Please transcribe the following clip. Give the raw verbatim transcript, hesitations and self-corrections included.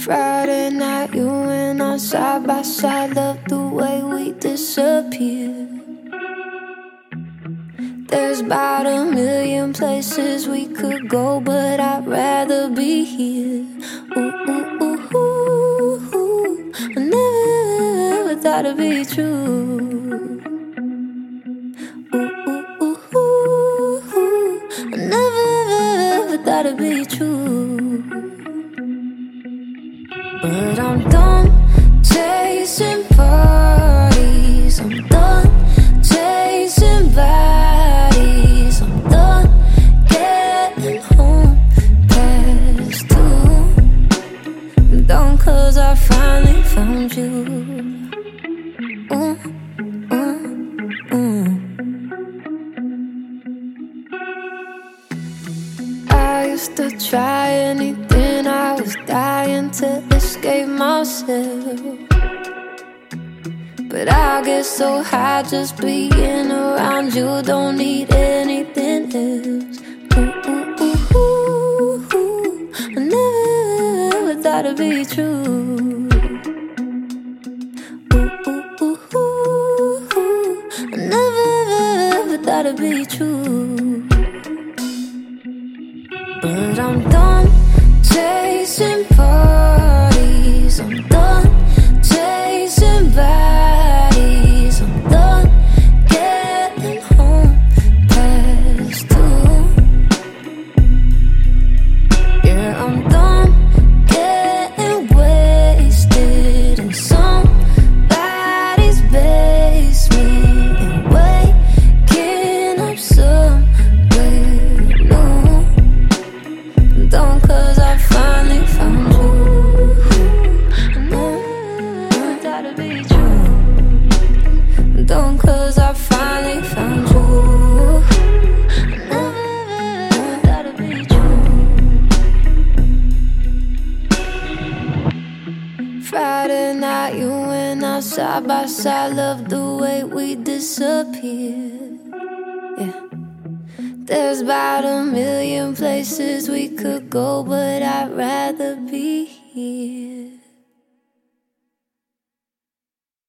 Friday night, you and I side by side. Love the way we disappear. There's about a million places we could go, but I'd rather be here. Ooh, ooh, ooh, ooh, ooh. I never ever thought it'd be true. Ooh, ooh, ooh, ooh, ooh. I never ever thought it'd be true. But I'm done chasing parties. I'm done chasing bodies. I'm done getting home past two. I'm done cause I finally found you. Ooh, ooh, ooh. I used to try anything, I was dying to escape myself. But I get so high just being around you, don't need anything else. Ooh, ooh, ooh, ooh, ooh. I never ever thought it'd be true. Ooh, ooh, ooh, ooh, ooh. I never ever thought it'd be true. But I'm done chasing parties. I'm done chasing bodies. I'm done getting home past two. Yeah, I'm done getting wasted in somebody's basement and waking up somewhere new. I'm done cause I finally found you. I never thought it'd be true. I'm done cause I finally found you. I never thought it'd be true. Friday night, you and I side by side. Love the way we disappear. Yeah. There's about a million places we could go, but I'd rather be here.